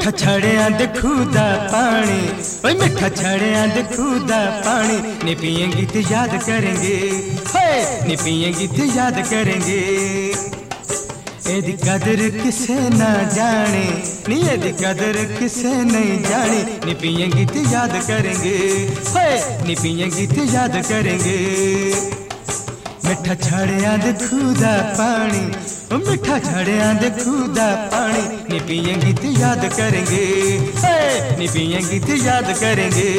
मिठा छड़िया दे खूदा पानी, ओए मिठा छड़िया दे खूदा पानी, नी पिएंगी तो याद करेंगे, नी पिएंगी तो याद करेंगे। एदी कदर किसे ना जाने, नी एदी कदर किसे नहीं जाने, नी पिएंगी तो याद करेंगे, नी पिएंगी तो याद करेंगे। मिठा छड़िया दे खूदा पानी, मिठा छड़िया दे खूदा पानी, नी पिएंगी तो याद करेंगे, नी पिएंगी तो याद करेंगे।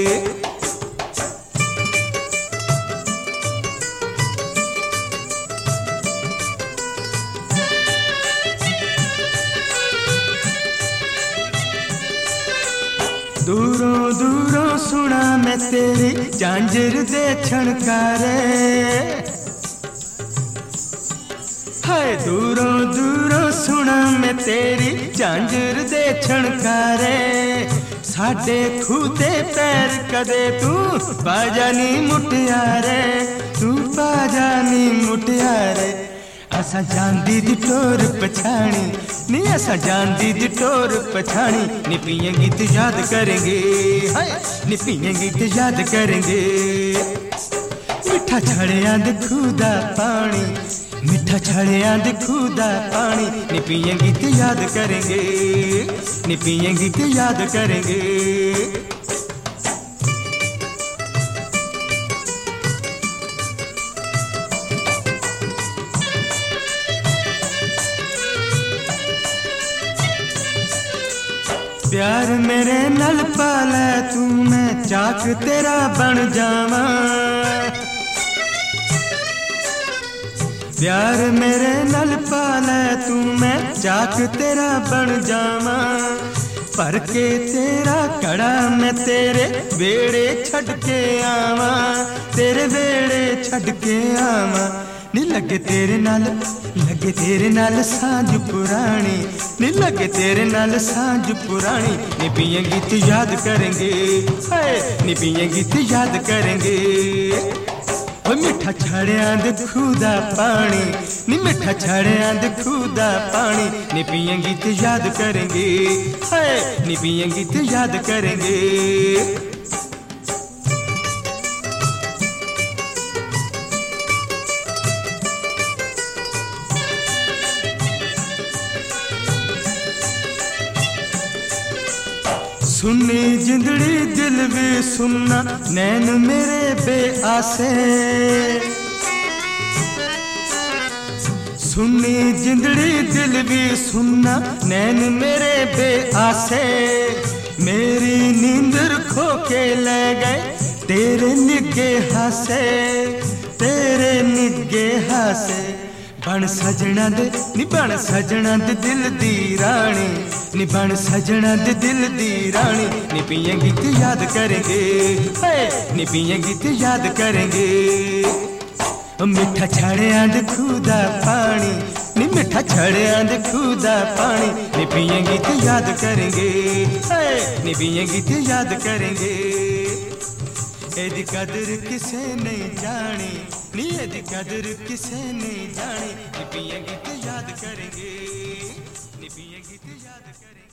दूरों दूरों सुना मैं तेरी झांझर दे छणकारे, हाय दूरों दूरों सुना मैं तेरी झांझर दे छणकारे। साडे खूते पैर कदे तू बाजानी मुटियारे, तू बाजानी मुटियारे। असा जानदी दी टोर पछाणी, नी असा जानदी दी टोर पछाणी, नी पिएंगी तो याद करेंगे, नी पिएंगी तो याद करेंगे। मिठा छड़िया दे खूदा पानी, मिठा छड़िया दे खूदा पानी, नी पिएंगी तो याद करेंगे, नी पिएंगी तो याद करेंगे। प्यार मेरे नल पाले तू, मैं चाक तेरा बन जावा। प्यार मेरे नल पाले तू, मैं चाक तेरा बन जावा। भर के तेरा कड़ा मैं तेरे बेड़े छड़ के आवा, तेरे बेड़े छड़ के आवा। नी लगे तेरे नाल सांझ पुरानी, नी लगे तेरे नाल सांझ पुरानी, नी पिएंगी तो याद करेंगे, नी पिएंगी तो याद करेंगे। ओ मिठा छड़िया दे खूदा पानी, नी मिठा छड़िया दे खूदा पानी, नी पिएंगी तो याद करेंगे, नी पिएंगी तो याद करेंगे। सुनी जिंदड़ी दिल भी सुनना, नैन मेरे बेआसे। सुनी जिंदड़ी दिल भी सुनना, नैन मेरे बेआसे। मेरी नींदर खो के ले गए तेरे निगे हासे, तेरे निगे हासे। बन सजना दे, नी बन सजना दे दिल दी रानी, नी बन सजना दे दिल दी रानी, नी पिएंगी तो याद करेंगे, नी पिएंगी तो याद करेंगे। मिठा छड़िया दे खूदा पानी, नी मिठा छड़िया दे खूदा पानी, नी पिएंगी तो याद करेंगे, नी पिएंगी तो याद करेंगे। एदी कदर किसे नहीं जानी, नी एदी कदर किसे नहीं जानी, नी पिएंगी तो याद करेंगे, नी पिएंगी तो याद करेंगे।